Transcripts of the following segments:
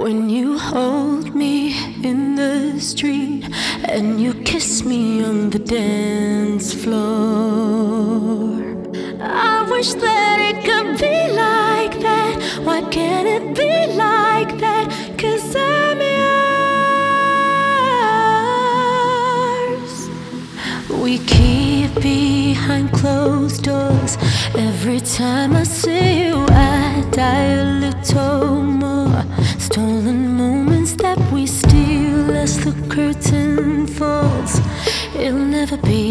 When you hold me in the street and you kiss me on the dance floor, I wish that it could be like that. Why can't it be like that? 'Cause I'm yours. We keep behind closed doors. Every time I see you, I die a little more. Stolen moments that we steal as the curtain falls. It'll never be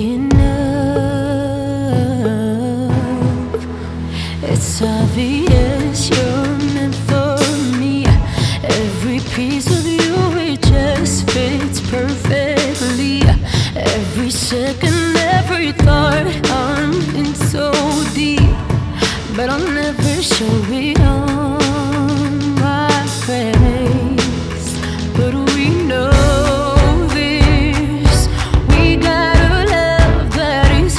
enough. It's obvious you're meant for me. Every piece of you, it just fits perfectly. Every second, every thought, I'm in so deep, but I'll never show it on my face. But we know this, we got a love that is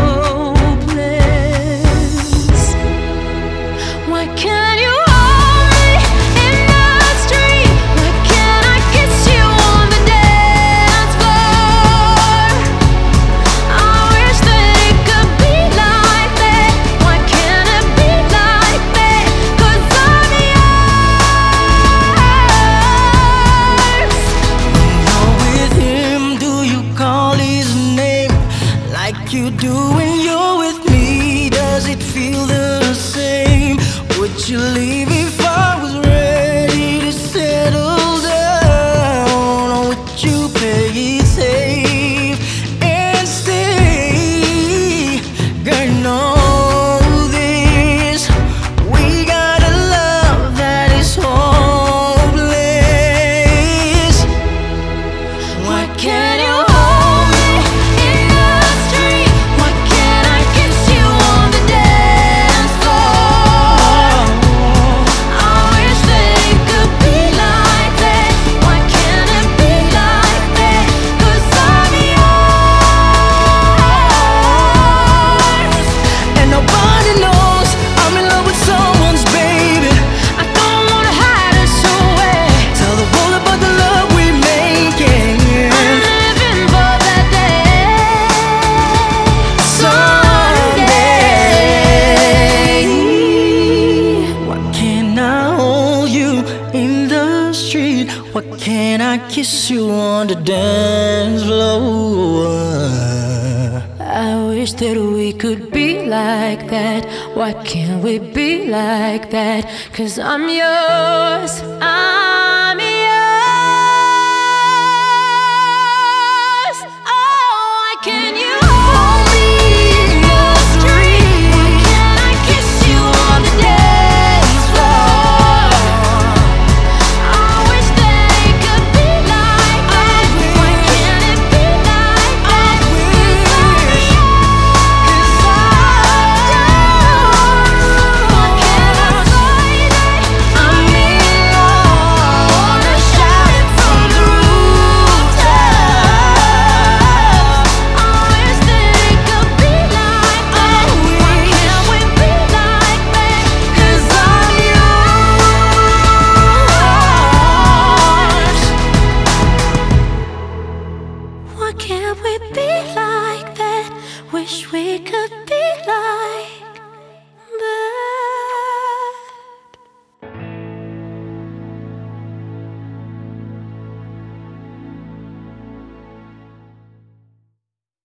hopeless. Why can't you hold me in the street? Why can't I kiss you on the dance floor? I wish that it could be like that. Why can't it be like that? 'Cause I'm yours. When you're with him, do you call his name like you do when you're with me? Does it feel the same? Would you leave if I was ready to settle down? Or would you play it safe and stay? Girl, know this, we got a love that is hopeless. Why can't you hold me in the street? Why can't I kiss you on the dance floor? I wish that it could be like that. Why can't it be like that? 'Cause I'm yours. And nobody knows I'm in love with someone's baby. I don't wanna hide it away. Tell the world about the love we're making. I'm living for that day. Someday, why can't I hold you in the street? Why can't I kiss you on the dance floor? I wish that we could be like that. Why can't we be like that? 'Cause I'm yours.